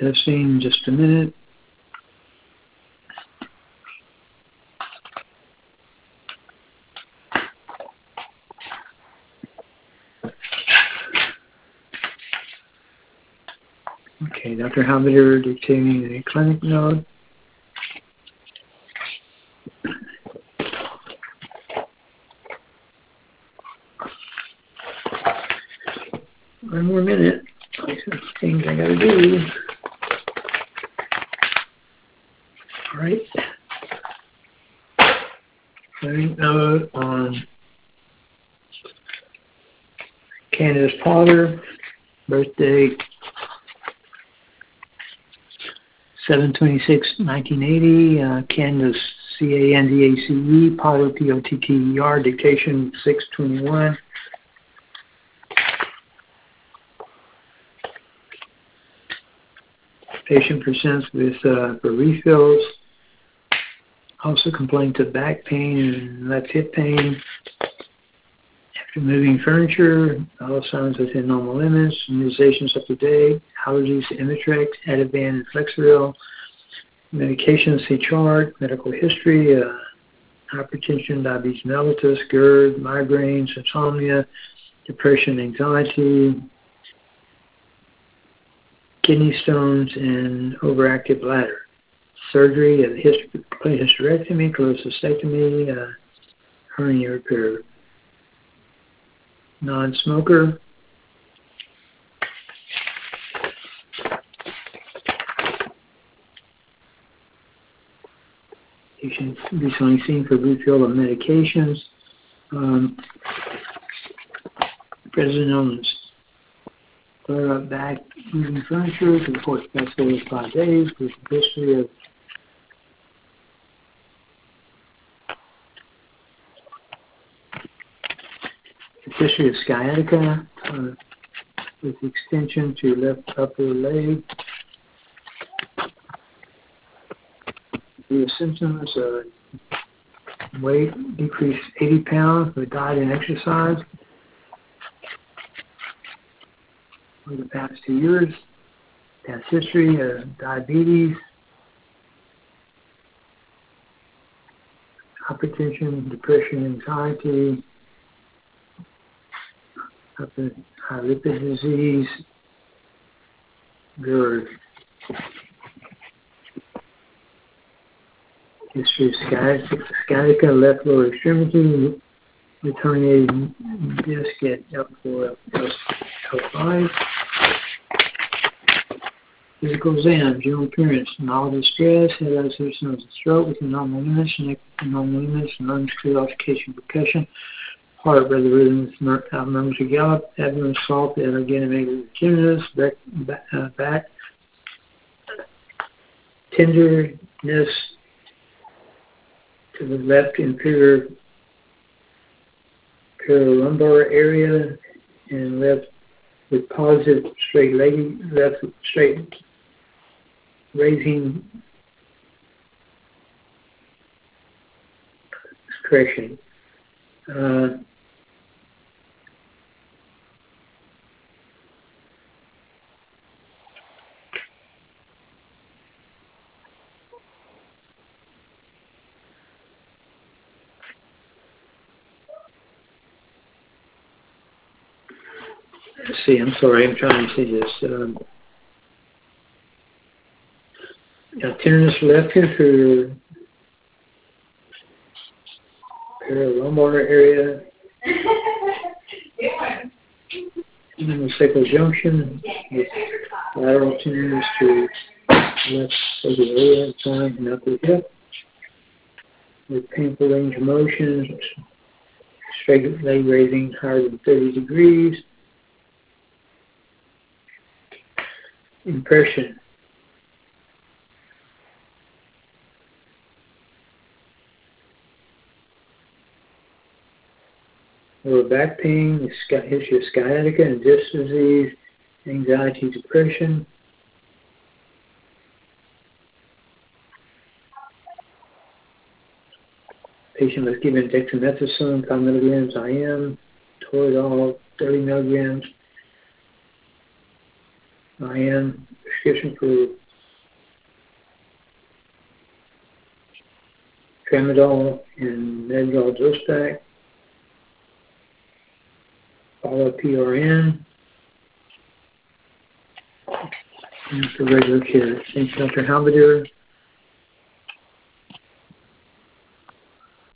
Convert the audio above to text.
Testing in just a minute. Okay, Dr. Habider dictating a clinic note. One more minute. Things I gotta do. All right. Clinic note on Candace Potter, birthday 7/26/1980. Candace Candace, Potter Potter, dictation 6/21. Patient presents with for refills. Also complains of back pain and left hip pain. After moving furniture, all signs within normal limits. Immunizations up to date. Allergies to Imitrex, Ativan, and Flexeril. Medications see chart. Medical history. Hypertension, diabetes mellitus, GERD, migraines, insomnia, depression, anxiety, kidney stones, and overactive bladder. Surgery, complete hysterectomy, cholecystectomy, hernia repair. Non-smoker. Patient recently seen for refill of medications. Present illness. Flare up back, moving furniture, report best over 5 days, with history of sciatica, with extension to left upper leg. The symptoms: weight decreased 80 pounds with diet and exercise over the past 2 years. Past history: diabetes, hypertension, depression, anxiety, high lipid disease, GERD. History of sciatica, left lower extremity, with herniated disc at L4, L5. Physical exam, general appearance, mild distress, head association of the throat with normal limits, neck with normal limits, lungs clear, occasion percussion, heart rather rhythms, murmurs to gallop, abdomen soft, allergen tinnitus, back, tenderness to the left inferior lumbar area, and left with positive straight leg, left straight raising correction. Let's see, I'm sorry, I'm trying to see this. Tenderness left inferior lumbar area, and then the sacral junction with lateral tenderness to left sacral area, thigh, and upper hip, with painful range of motion, straight leg raising higher than 30 degrees. Impression. Lower back pain, history of sciatica and disc disease, anxiety, depression. Patient was given dexamethasone 5 milligrams IM, Toradol 30 milligrams IM, prescription for tramadol and Medrol Zostac. Follow PRN. And for regular care. Thanks, Dr. Halberdier.